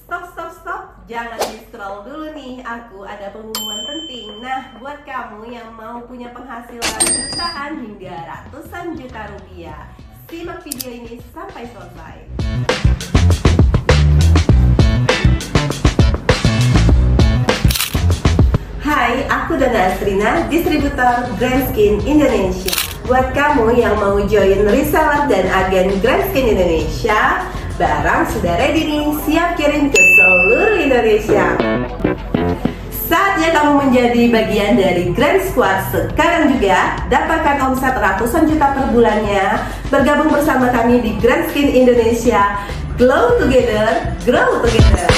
Stop, jangan di-scroll dulu nih. Aku ada pengumuman penting. Nah, buat kamu yang mau punya penghasilan jutaan hingga ratusan juta rupiah, simak video ini sampai selesai. Hai, aku Dana Asrina, distributor Grandskin Indonesia. Buat kamu yang mau join reseller dan agen Grandskin Indonesia, barang sudah ready nih, siap kirim ke seluruh Indonesia. Saatnya kamu menjadi bagian dari Grand Squad sekarang juga. Dapatkan omset ratusan juta per bulannya. Bergabung bersama kami di Grandskin Indonesia. Glow together, grow together.